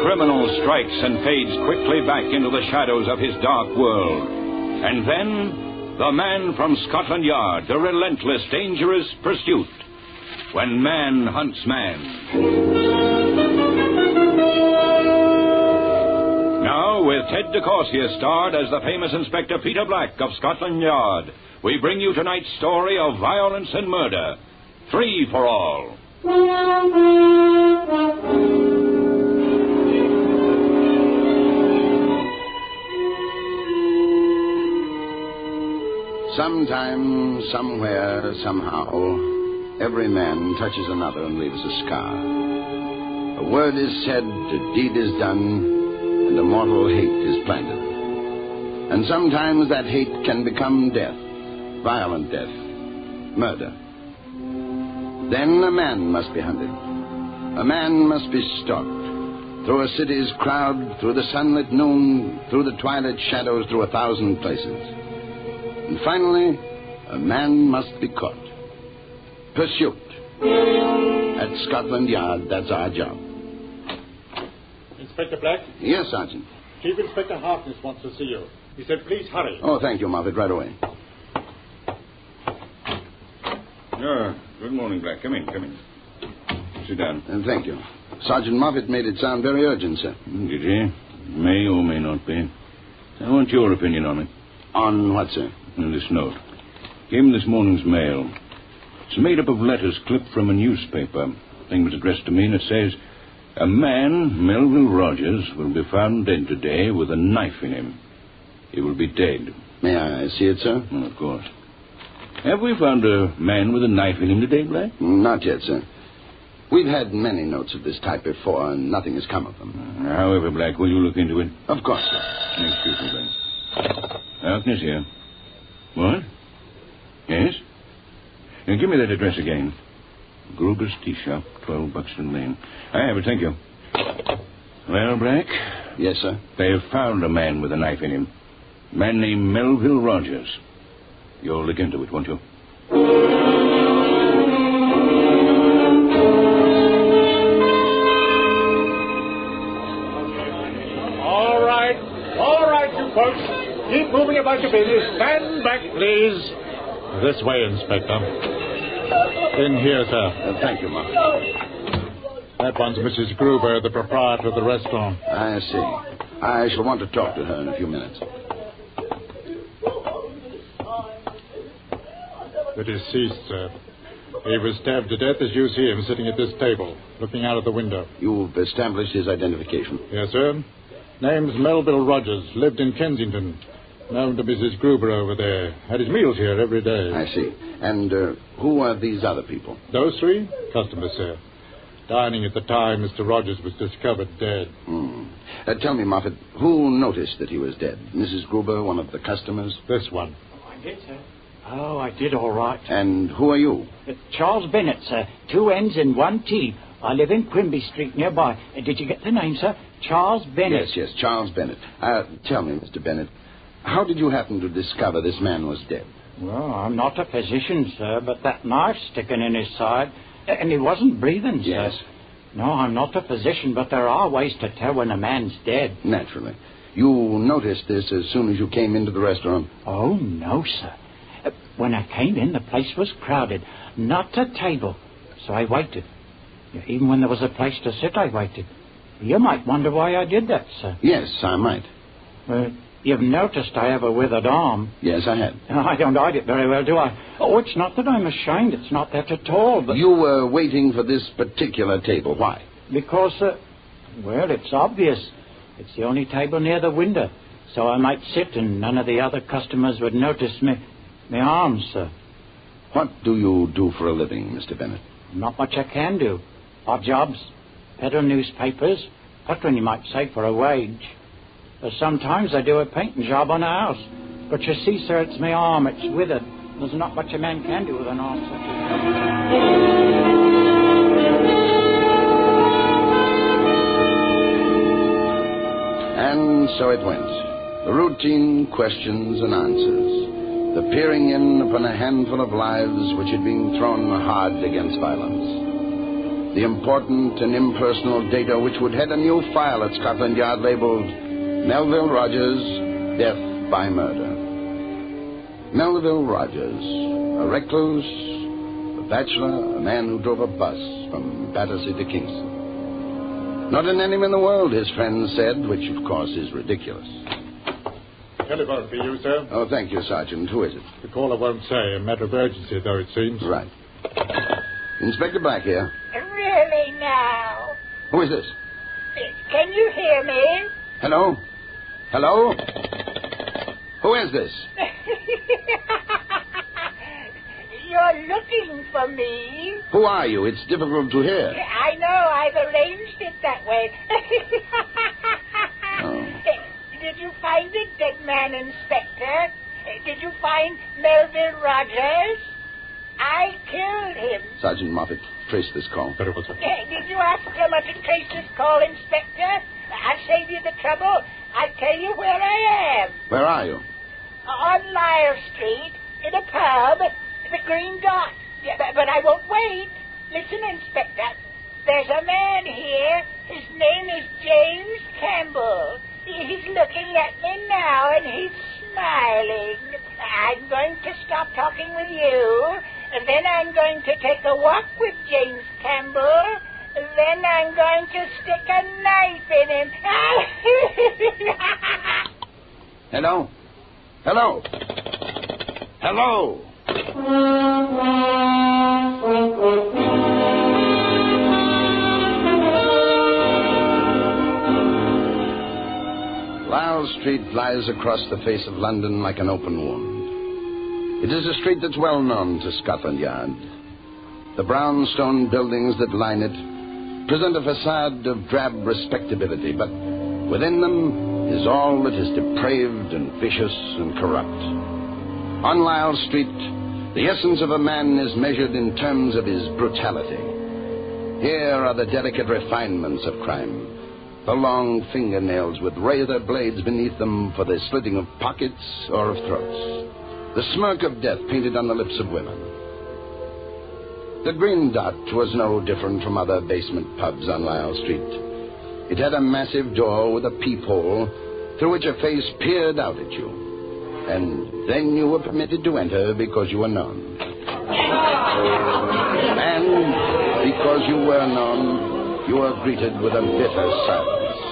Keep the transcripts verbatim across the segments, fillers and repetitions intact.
criminal strikes and fades quickly back into the shadows of his dark world. And then, the man from Scotland Yard, the relentless, dangerous pursuit. When man hunts man. Now, with Ted de Corsia starred as the famous Inspector Peter Black of Scotland Yard, we bring you tonight's story of violence and murder. Three for All. Sometime, somewhere, somehow, every man touches another and leaves a scar. A word is said, a deed is done, and a mortal hate is planted. And sometimes that hate can become death, violent death, murder. Then a man must be hunted. A man must be stalked. Through a city's crowd, through the sunlit noon, through the twilight shadows, through a thousand places. And finally, a man must be caught. Pursuit. At Scotland Yard, that's our job. Inspector Black? Yes, Sergeant. Chief Inspector Harkness wants to see you. He said, please hurry. Oh, thank you, Moffat. Right away. Oh, good morning, Black. Come in, come in. Sit down. And thank you. Sergeant Moffat made it sound very urgent, sir. Did he? May or may not be. I want your opinion on it. On what, sir? On this note. Came this morning's mail. It's made up of letters clipped from a newspaper. The thing was addressed to me, and it says, a man, Melville Rogers, will be found dead today with a knife in him. He will be dead. May I see it, sir? Well, of course. Have we found a man with a knife in him today, Black? Not yet, sir. We've had many notes of this type before, and nothing has come of them. However, Black, will you look into it? Of course, sir. Excuse me, Black. Harkness here. What? Yes? Now, give me that address again. Gruber's Tea Shop, twelve Buxton Lane. I have it, thank you. Well, Black? Yes, sir? They've found a man with a knife in him. A man named Melville Rogers. You'll look into it, won't you? All right. All right, you folks. Keep moving about your business. Stand back, please. This way, Inspector. In here, sir. Uh, thank you, Moffat. That one's Missus Gruber, the proprietor of the restaurant. I see. I shall want to talk to her in a few minutes. The deceased, sir. He was stabbed to death as you see him sitting at this table, looking out of the window. You've established his identification? Yes, sir. Name's Melville Rogers. Lived in Kensington. Known to Missus Gruber over there. Had his meals here every day. I see. And uh, who are these other people? Those three? Customers, sir. Dining at the time Mister Rogers was discovered dead. Hmm. Uh, tell me, Moffat, who noticed that he was dead? Missus Gruber, one of the customers? This one. Oh, I did, sir. Oh, I did all right. And who are you? Uh, Charles Bennett, sir. Two N's and one T. I live in Quimby Street nearby. Uh, did you get the name, sir? Charles Bennett. Yes, yes, Charles Bennett. Uh, tell me, Mister Bennett, how did you happen to discover this man was dead? Well, I'm not a physician, sir, but that knife sticking in his side, and he wasn't breathing, sir. Yes. No, I'm not a physician, but there are ways to tell when a man's dead. Naturally. You noticed this as soon as you came into the restaurant? Oh, no, sir. Uh, When I came in, the place was crowded. Not a table. So I waited. Even when there was a place to sit, I waited. You might wonder why I did that, sir. Yes, I might. Uh, you've noticed I have a withered arm. Yes, I had. I don't hide it very well, do I? Oh, it's not that I'm ashamed. It's not that at all, but... You were waiting for this particular table. Why? Because, uh, well, it's obvious. It's the only table near the window. So I might sit and none of the other customers would notice me, my arms, sir. What do you do for a living, Mister Bennett? Not much I can do. Odd jobs, peddle newspapers, puttering, you might say, for a wage. But sometimes I do a painting job on a house. But you see, sir, it's my arm. It's withered. There's not much a man can do with an arm such as And so it went. The routine questions and answers. The peering in upon a handful of lives which had been thrown hard against violence. The important and impersonal data which would head a new file at Scotland Yard labeled Melville Rogers, Death by Murder. Melville Rogers, a recluse, a bachelor, a man who drove a bus from Battersea to Kingston. Not an enemy in the world, his friends said, which of course is ridiculous. Telephone for you, sir. Oh, thank you, Sergeant. Who is it? The caller won't say. A matter of urgency, though, it seems. Right. Inspector Black here. Really now? Who is this? Can you hear me? Hello? Hello? Who is this? You're looking for me. Who are you? It's difficult to hear. I know. I've arranged it that way. Oh. Did you find the dead man, Inspector? Did you find Melville Rogers? I killed him. Sergeant Moffat, trace this call. Very well, sir. Did you ask someone to trace this call, Inspector? I'll save you the trouble. I'll tell you where I am. Where are you? On Lyre Street, in a pub, the Green Dot. Yeah, but, but I won't wait. Listen, Inspector. There's a man here. His name is James Campbell. He's looking at me now, and he's smiling. I'm going to stop talking with you, and then I'm going to take a walk with James Campbell, and then I'm going to stick a knife in him. Hello? Hello? Hello? Lyall Street lies across the face of London like an open wound. It is a street that's well known to Scotland Yard. The brownstone buildings that line it present a facade of drab respectability, but within them is all that is depraved and vicious and corrupt. On Lyall Street, the essence of a man is measured in terms of his brutality. Here are the delicate refinements of crime. The long fingernails with razor blades beneath them for the slitting of pockets or of throats. The smirk of death painted on the lips of women. The Green Dot was no different from other basement pubs on Lyall Street. It had a massive door with a peephole through which a face peered out at you. And then you were permitted to enter because you were known. And because you were known, you were greeted with a bitter silence.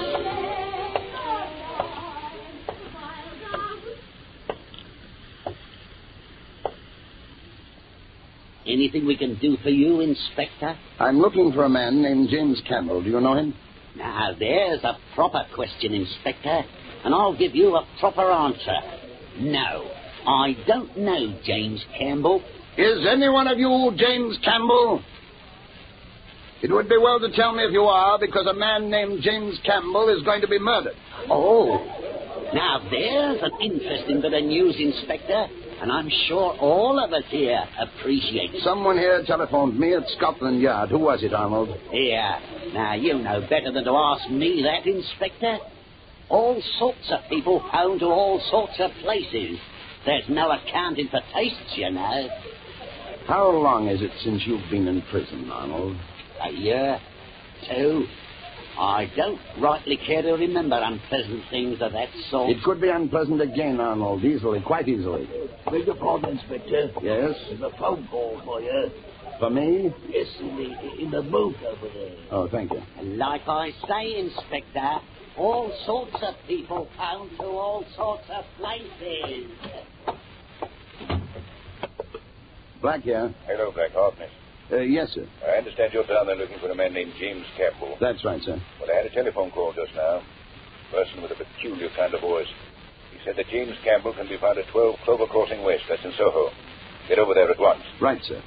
Anything we can do for you, Inspector? I'm looking for a man named James Campbell. Do you know him? Now, there's a proper question, Inspector, and I'll give you a proper answer. No, I don't know James Campbell. Is any one of you James Campbell? It would be well to tell me if you are, because a man named James Campbell is going to be murdered. Oh, now there's an interesting bit of news, Inspector, and I'm sure all of us here appreciate it. Someone here telephoned me at Scotland Yard. Who was it, Arnold? Here, now you know better than to ask me that, Inspector. All sorts of people own to all sorts of places. There's no accounting for tastes, you know. How long is it since you've been in prison, Arnold? A year, two. I don't rightly care to remember unpleasant things of that sort. It could be unpleasant again, Arnold, easily, quite easily. Beg your pardon, Inspector. Yes? There's a phone call for you. For me? Yes, in the, in the booth over there. Oh, thank you. Like I say, Inspector, all sorts of people own to all sorts of places. Black here. Hello, Black Harkness. Uh, yes, sir. I understand you're down there looking for a man named James Campbell. That's right, sir. Well, I had a telephone call just now. A person with a peculiar kind of voice. He said that James Campbell can be found at twelve Clover Crossing West. That's in Soho. Get over there at once. Right, sir.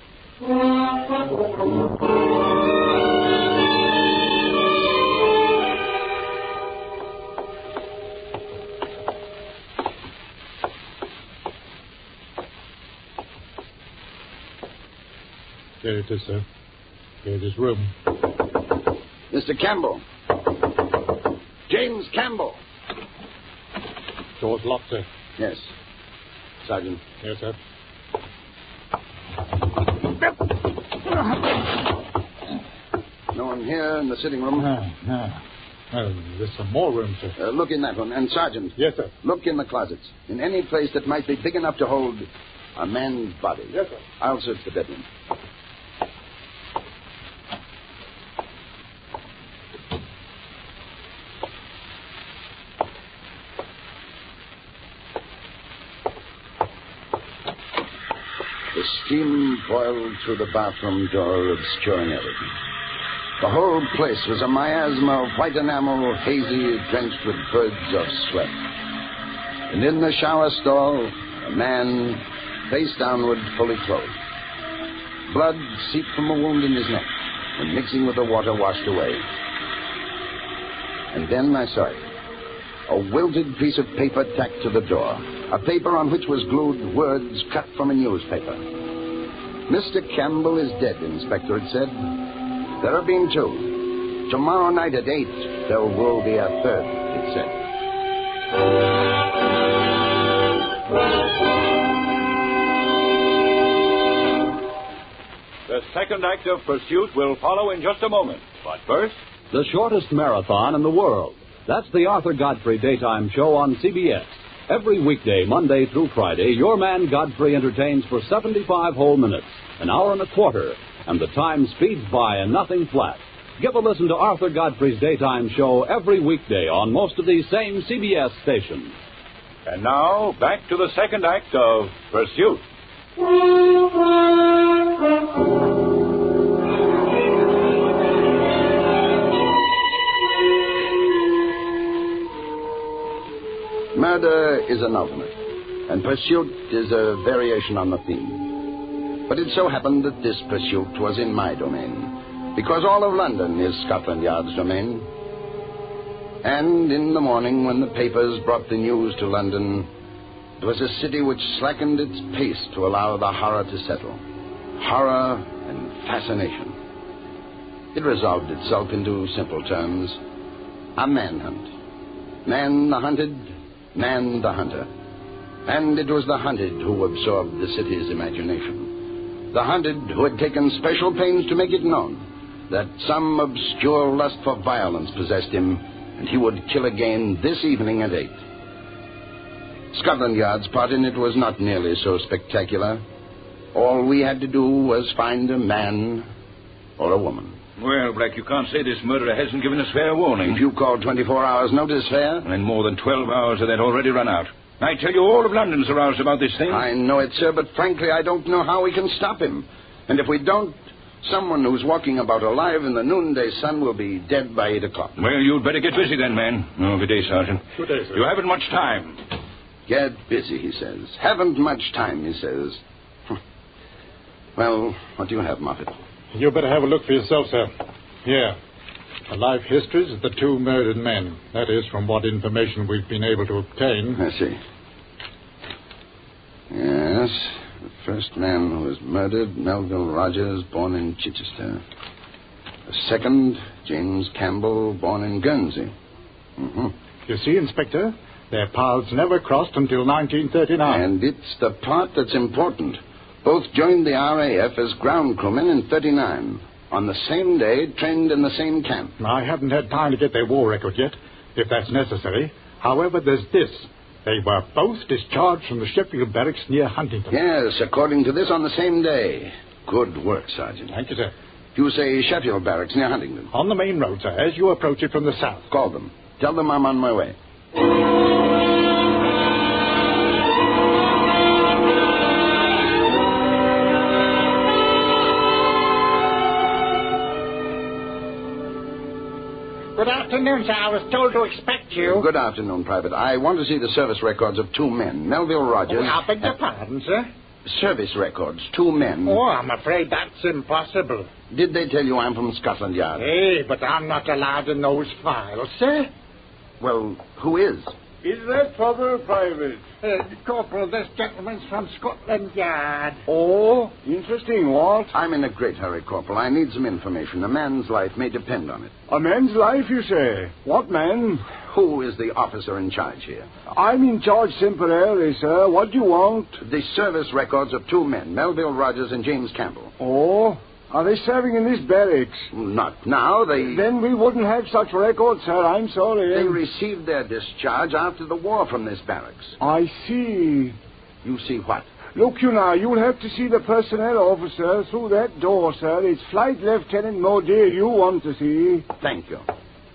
There it is, sir. Here's his room. Mister Campbell. James Campbell. Door's locked, sir. Yes. Sergeant. Yes, sir. One here in the sitting room. Ah, ah. Oh, there's some more room, sir. Uh, look in that one. And, Sergeant. Yes, sir. Look in the closets. In any place that might be big enough to hold a man's body. Yes, sir. I'll search the bedroom. The steam boiled through the bathroom door, obscuring everything. The whole place was a miasma of white enamel, hazy, drenched with birds of sweat. And in the shower stall, a man, face downward, fully clothed. Blood seeped from a wound in his neck, and mixing with the water, washed away. And then I saw it. A wilted piece of paper tacked to the door. A paper on which was glued words cut from a newspaper. Mister Campbell is dead, Inspector, it said. There have been two. Tomorrow night at eight, there will be a third, it said. The second act of Pursuit will follow in just a moment. But first... The shortest marathon in the world. That's the Arthur Godfrey Daytime Show on C B S. Every weekday, Monday through Friday, your man Godfrey entertains for seventy-five whole minutes, an hour and a quarter, and the time speeds by and nothing flat. Give a listen to Arthur Godfrey's Daytime Show every weekday on most of these same C B S stations. And now, back to the second act of Pursuit. Murder is an ultimate, and pursuit is a variation on the theme. But it so happened that this pursuit was in my domain, because all of London is Scotland Yard's domain. And in the morning, when the papers brought the news to London, it was a city which slackened its pace to allow the horror to settle. Horror and fascination. It resolved itself into simple terms. A manhunt. Man the hunted, man the hunter. And it was the hunted who absorbed the city's imagination. The hunted who had taken special pains to make it known that some obscure lust for violence possessed him, and he would kill again this evening at eight. Scotland Yard's part in it was not nearly so spectacular. All we had to do was find a man or a woman. Well, Black, you can't say this murderer hasn't given us fair warning. If you call twenty-four hours notice fair... And more than twelve hours of that already run out. I tell you, all of London's aroused about this thing. I know it, sir, but frankly, I don't know how we can stop him. And if we don't, someone who's walking about alive in the noonday sun will be dead by eight o'clock. Well, you'd better get busy then, man. Oh, good day, Sergeant. Good day, sir. You haven't much time. Get busy, he says. Haven't much time, he says. Well, what do you have, Moffat? You better have a look for yourself, sir. Here. The life histories of the two murdered men. That is, from what information we've been able to obtain. I see. Yes. The first man who was murdered, Melville Rogers, born in Chichester. The second, James Campbell, born in Guernsey. Mm-hmm. You see, Inspector, their paths never crossed until nineteen thirty-nine. And it's the part that's important. Both joined the R A F as ground crewmen in thirty-nine. On the same day, trained in the same camp. I haven't had time to get their war record yet, if that's necessary. However, there's this. They were both discharged from the Sheffield barracks near Huntington. Yes, according to this, on the same day. Good work, Sergeant. Thank you, sir. You say Sheffield barracks near Huntington? On the main road, sir, as you approach it from the south. Call them. Tell them I'm on my way. Good afternoon, sir. I was told to expect you. Good afternoon, Private. I want to see the service records of two men. Melville Rogers... Oh, I beg your pardon, sir? Service records, two men. Oh, I'm afraid that's impossible. Did they tell you I'm from Scotland Yard? Hey, but I'm not allowed in those files, sir. Well, who is? Is that trouble, Private? Uh, Corporal, this gentleman's from Scotland Yard. Oh, interesting, what? I'm in a great hurry, Corporal. I need some information. A man's life may depend on it. A man's life, you say? What man? Who is the officer in charge here? I'm in charge temporarily, sir. What do you want? The service records of two men, Melville Rogers and James Campbell. Oh, Are they serving in this barracks? Not now. They... Then we wouldn't have such records, sir. I'm sorry. They received their discharge after the war from this barracks. I see. You see what? Look, you now, you'll have to see the personnel officer through that door, sir. It's Flight Lieutenant Modir you want to see. Thank you.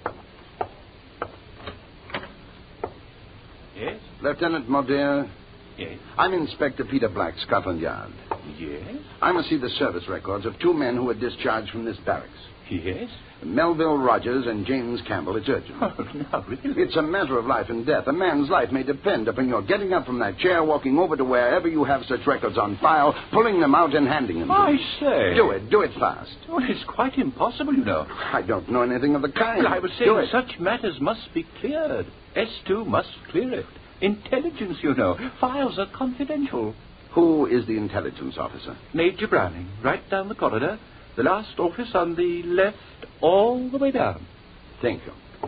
Yes? Lieutenant Modir, Yes. I'm Inspector Peter Black, Scotland Yard. Yes? I must see the service records of two men who were discharged from this barracks. Yes? Melville Rogers and James Campbell. It's urgent. Oh, no, really? It's a matter of life and death. A man's life may depend upon your getting up from that chair, walking over to wherever you have such records on file, pulling them out and handing them to I me. say. Do it. Do it fast. Oh, it's quite impossible, you know. I don't know anything of the kind. Well, I was Do saying it. such matters must be cleared. S two must clear it. Intelligence, you know. Files are confidential. Who is the intelligence officer? Major Browning, right down the corridor. The last office on the left, all the way down. Thank you.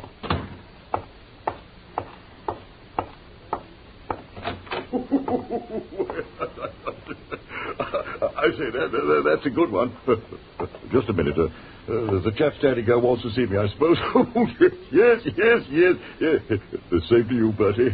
I say, that, that, that's a good one. Just a minute. Uh, uh, the chap standing there wants to see me, I suppose. yes, yes, yes, yes. The same to you, Bertie.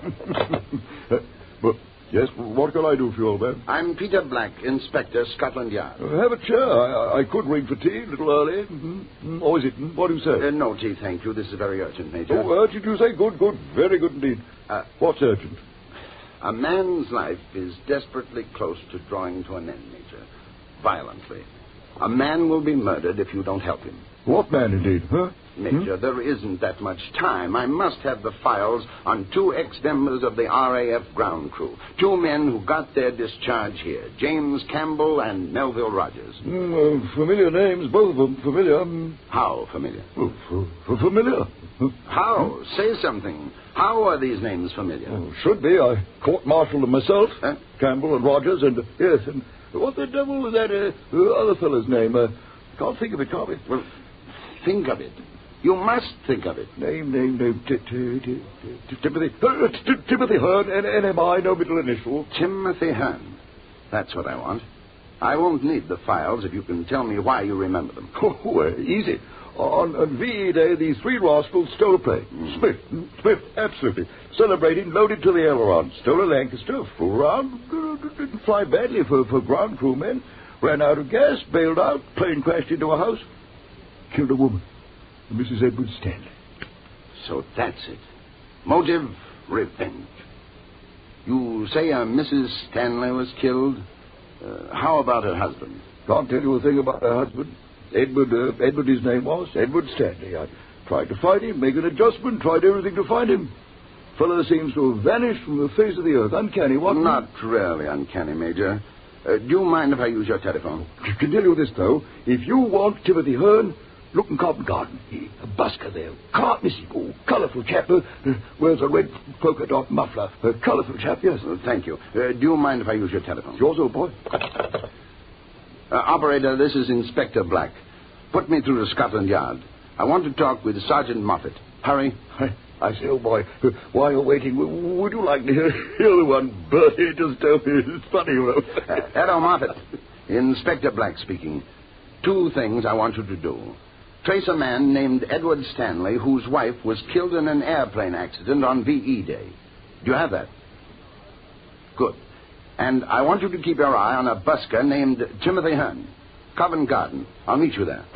uh, but, yes, what can I do for you, old man? I'm Peter Black, Inspector, Scotland Yard. Uh, have a chair. I, I could ring for tea a little early. Mm-hmm. Or is it? What do you say? Uh, no tea, thank you. This is very urgent, Major. Oh, urgent, you say? Good, good. Very good indeed. Uh, What's urgent? A man's life is desperately close to drawing to an end, Major. Violently. A man will be murdered if you don't help him. What man, indeed, huh? Major, hmm? there isn't that much time. I must have the files on two ex-members of the R A F ground crew. Two men who got their discharge here. James Campbell and Melville Rogers. Mm, uh, familiar names, both of them. Familiar. Um, How familiar? Oh, f- f- familiar. How? Say something. How are these names familiar? Oh, should be. I court-martialed them myself. Huh? Campbell and Rogers and... Yes, and... What the devil was that uh, other fellow's name? Uh, can't think of it, can't we? Well, think of it. You must think of it. Name, name, name. T- t- t- t- Timothy. Uh, t- Timothy Hearn, N M I, no middle initial. Timothy Hearn. That's what I want. I won't need the files if you can tell me why you remember them. Oh, uh, easy. On, on V E Day, these three rascals stole a plane. Mm. Smith, Smith, absolutely. Celebrating, loaded to the aileron. Stole a Lancaster, flew around, didn't fly badly for, for ground crew men. Ran out of gas, bailed out, plane crashed into a house. Killed a woman, Missus Edward Stanley. So that's it. Motive, revenge. You say a Missus Stanley was killed? Uh, how about her husband? Can't tell you a thing about her husband. Edward, uh, Edward his name was, Edward Stanley. I tried to find him, make an adjustment, tried everything to find him. Fellow seems to have vanished from the face of the earth. Uncanny, wasn't Not it? really uncanny, Major. Uh, do you mind if I use your telephone? I can tell you this, though. If you want Timothy Hearn, look in Covent Garden. He, a busker there. Can't miss him. Oh, colourful chap. Uh, wears a red polka dot muffler. A colourful chap, yes. Uh, thank you. Uh, do you mind if I use your telephone? Yours, old boy. Uh, operator, this is Inspector Black. Put me through to Scotland Yard. I want to talk with Sergeant Moffat. Hurry. I, I say, old boy, uh, while you're waiting, w- would you like to hear, hear the one Bertie just told me? It's funny, you know. uh, hello, Moffat. Inspector Black speaking. Two things I want you to do. Trace a man named Edward Stanley whose wife was killed in an airplane accident on V E Day. Do you have that? Good. And I want you to keep your eye on a busker named Timothy Hearn. Covent Garden. I'll meet you there.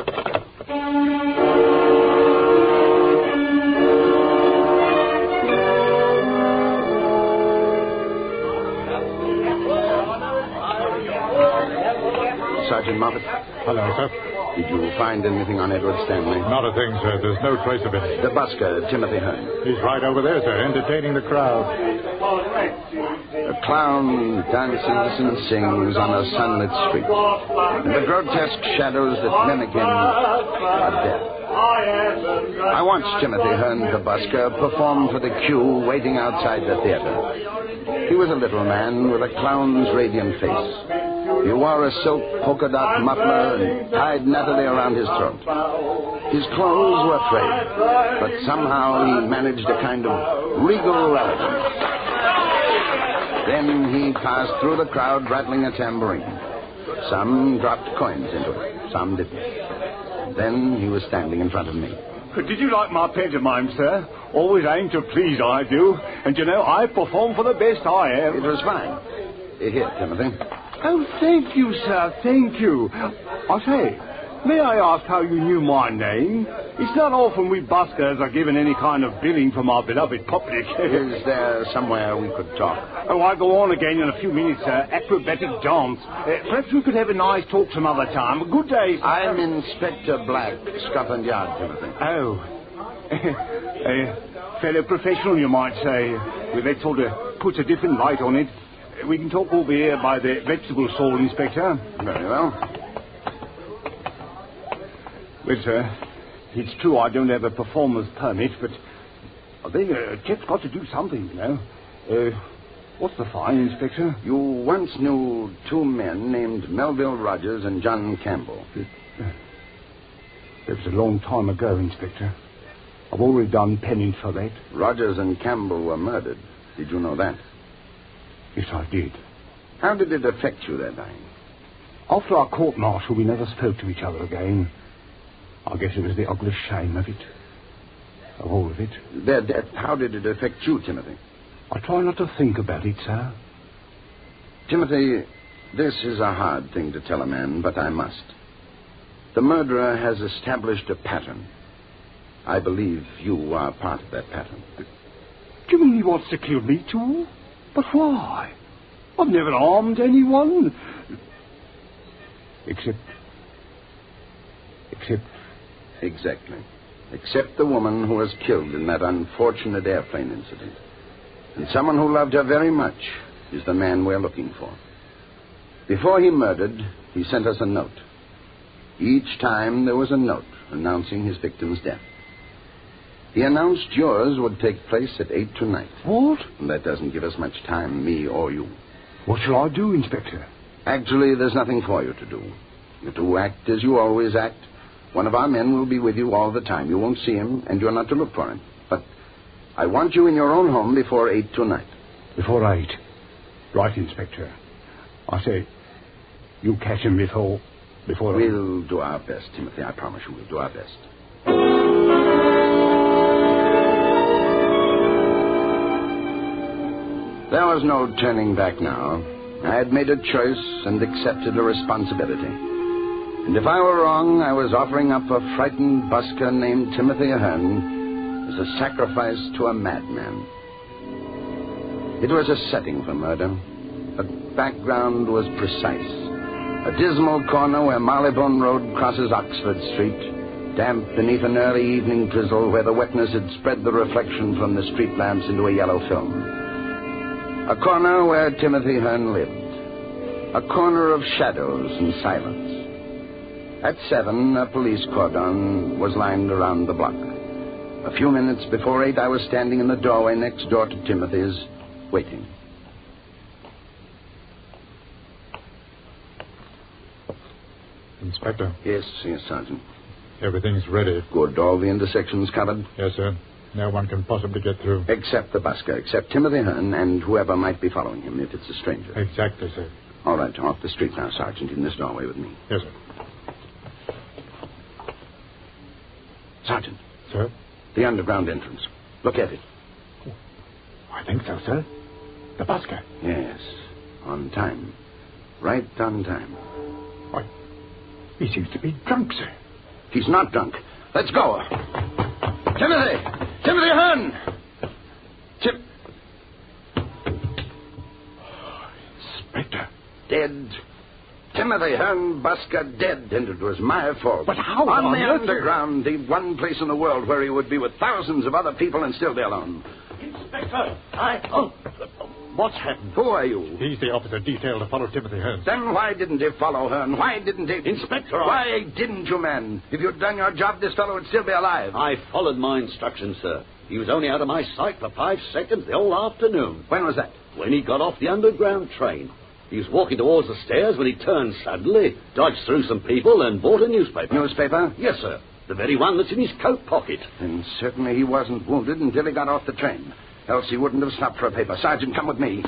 Sergeant Moffat. Hello, sir. Did you find anything on Edward Stanley? Not a thing, sir. There's no trace of it. The busker, Timothy Hearn. He's right over there, sir, entertaining the crowd. A clown dances and sings on a sunlit street. And the grotesque shadows that mimic him are death. I watched Timothy Hearn, the busker, perform for the queue waiting outside the theater. He was a little man with a clown's radiant face. He wore a silk polka dot muffler and tied nattily around his throat. His clothes were frayed, but somehow he managed a kind of regal elegance. Then he passed through the crowd rattling a tambourine. Some dropped coins into it. some didn't. Then he was standing in front of me. Did you like my pantomime, sir? Always aim to please, I do. And, you know, I perform for the best I am. It was fine. Here, Timothy. Oh, thank you, sir, thank you. I say, may I ask how you knew my name? It's not often we buskers are given any kind of billing from our beloved public. Is there somewhere we could talk? Oh, I'll go on again in a few minutes, sir. Acrobatic dance. Uh, perhaps we could have a nice talk some other time. Good day, sir. I'm Inspector Black, Scotland Yard, Timothy. Oh. A fellow professional, you might say. Well, that sort of puts a different light on it. We can talk over here by the vegetable stall, Inspector. Very well. Well, sir, it's true I don't have a performer's permit, but then a chap's got to do something, you know. Uh, what's the fine, Inspector? You once knew two men named Melville Rogers and John Campbell. It, uh, that was a long time ago, Inspector. I've already done penance for that. Rogers and Campbell were murdered. Did you know that? Yes, I did. How did it affect you, their dying? After our court-martial, we never spoke to each other again. I guess it was the ugly shame of it. Of all of it. Their death, how did it affect you, Timothy? I try not to think about it, sir. Timothy, this is a hard thing to tell a man, but I must. The murderer has established a pattern. I believe you are part of that pattern. Do you mean he wants to kill me, too? But why? I've never harmed anyone. Except... Except... Exactly. Except the woman who was killed in that unfortunate airplane incident. And someone who loved her very much is the man we're looking for. Before he murdered, he sent us a note. Each time there was a note announcing his victim's death. He announced yours would take place at eight tonight. What? And that doesn't give us much time, me or you. What shall I do, Inspector? Actually, there's nothing for you to do. You're to act as you always act. One of our men will be with you all the time. You won't see him, and you're not to look for him. But I want you in your own home before eight tonight. Before eight? Right, Inspector. I say, you catch him before... before... We'll do our best, Timothy. I promise you we'll do our best. There was no turning back now. I had made a choice and accepted a responsibility. And if I were wrong, I was offering up a frightened busker named Timothy Ahern as a sacrifice to a madman. It was a setting for murder. The background was precise. A dismal corner where Marylebone Road crosses Oxford Street, damp beneath an early evening drizzle where the wetness had spread the reflection from the street lamps into a yellow film. A corner where Timothy Ahern lived. A corner of shadows and silence. At seven, a police cordon was lined around the block. A few minutes before eight, I was standing in the doorway next door to Timothy's, waiting. Inspector. Yes, yes, Sergeant. Everything's ready. Good. All the intersections covered? Yes, sir. No one can possibly get through. Except the busker, except Timothy Ahern and whoever might be following him, if it's a stranger. Exactly, sir. All right, off the street now, Sergeant, in this doorway with me. Yes, sir. Sergeant. Sir? The underground entrance. Look at it. I think so, sir. The busker. Yes. On time. Right on time. Why, he seems to be drunk, sir. He's not drunk. Let's go. Timothy! Timothy Ahern! Tim... Inspector. Dead. Timothy Ahern, busker, dead, and it was my fault. But how on on the earth, underground, the one place in the world where he would be with thousands of other people and still be alone. Inspector, I... Oh, what's happened? Who are you? He's the officer detailed to follow Timothy Ahern. Then why didn't he follow her, and why didn't he... Inspector, I... Why didn't you, man? If you'd done your job, this fellow would still be alive. I followed my instructions, sir. He was only out of my sight for five seconds the whole afternoon. When was that? When he got off the underground train. He was walking towards the stairs when he turned suddenly, dodged through some people, and bought a newspaper. Newspaper? Yes, sir. The very one that's in his coat pocket. And certainly he wasn't wounded until he got off the train. Else he wouldn't have stopped for a paper. Sergeant, come with me.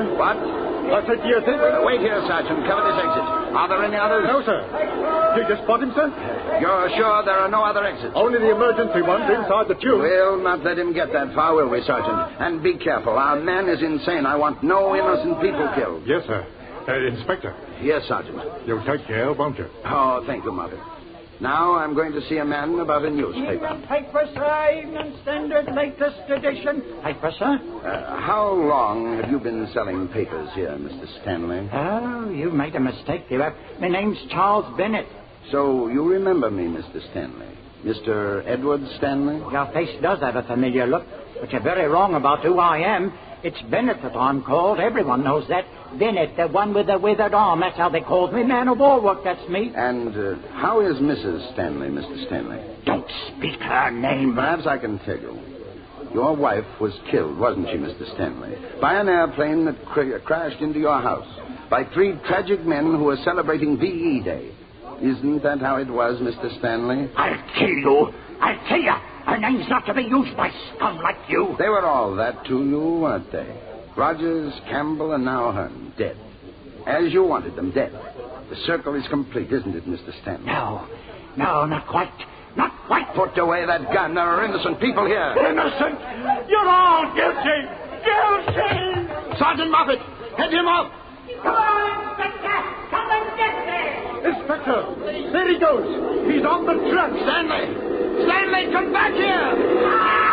What? I said, do you think... Uh, wait here, Sergeant. Cover this exit. Are there any others? No, sir. Did you spot him, sir? You're sure there are no other exits? Only the emergency ones inside the tube. We'll not let him get that far, will we, Sergeant? And be careful. Our man is insane. I want no innocent people killed. Yes, sir. Uh, Inspector. Yes, Sergeant. You'll take care, won't you? Oh, thank you, Mother. Now I'm going to see a man about a newspaper. Evening paper, sir. Evening Standard, latest edition. Paper, sir? Uh, how long have you been selling papers here, Mister Stanley? Oh, you made a mistake. You have. My name's Charles Bennett. So you remember me, Mister Stanley? Mister Edward Stanley? Your face does have a familiar look, but you're very wrong about who I am. It's Bennett that I'm called. Everyone knows that. Bennett, the one with the withered arm. That's how they called me. Man of all work, that's me. And uh, how is Missus Stanley, Mister Stanley? Don't speak her name. Perhaps I can tell you. Your wife was killed, wasn't she, Mister Stanley? By an airplane that cr- crashed into your house. By three tragic men who were celebrating V E Day. Isn't that how it was, Mister Stanley? I'll kill you. I'll kill you. Her name's not to be used by scum like you. They were all that to you, weren't they? Rogers, Campbell, and now Hearn, dead. As you wanted them, dead. The circle is complete, isn't it, Mister Stanley? No. No, not quite. Not quite. Put away that gun. There are innocent people here. Innocent? You're all guilty. Guilty! Sergeant Moffat, head him off. Come on, Inspector. Come and get me. Inspector, there he goes. He's on the track. Stanley! Stanley, come back here!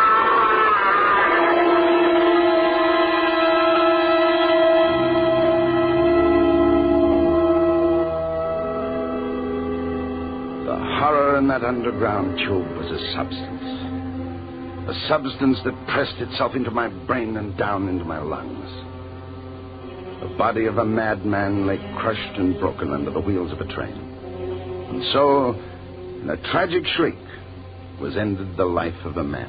The horror in that underground tube was a substance. A substance that pressed itself into my brain and down into my lungs. The body of a madman lay crushed and broken under the wheels of a train. And so, in a tragic shriek, was ended the life of a man.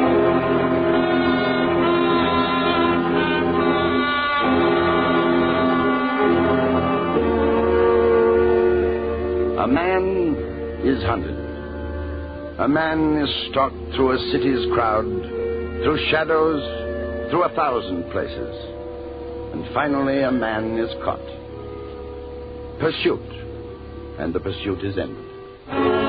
A man is hunted. A man is stalked through a city's crowd, through shadows, through a thousand places. And finally a man is caught. Pursuit. And the pursuit is ended.